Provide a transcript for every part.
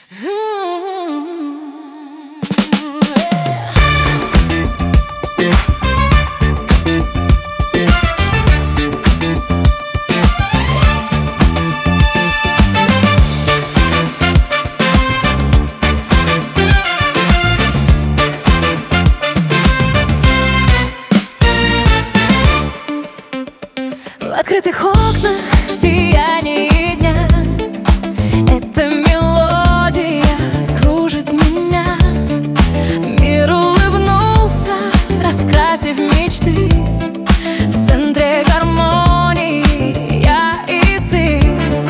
В открытых окнах, в сиянии дня, эта мелодия кружит меня. Мир улыбнулся, раскрасив мечты. В центре гармонии я и ты.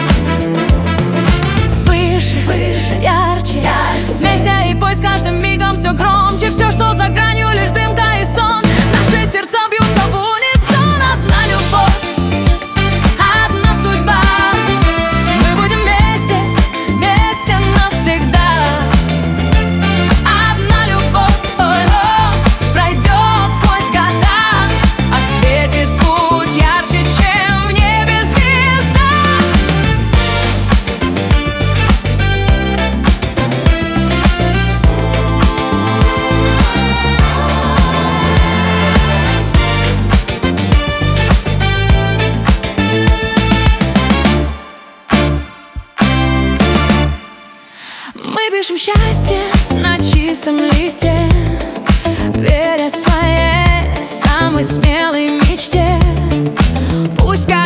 Выше, выше, ярче, смейся и пой с каждым мигом все громче. Все, что за гранью, лишь дымка и сон. Наши сердца бьются в унисон. Одна любовь, мы пишем счастье на чистом листе, веря своей самой смелой мечте. Пусть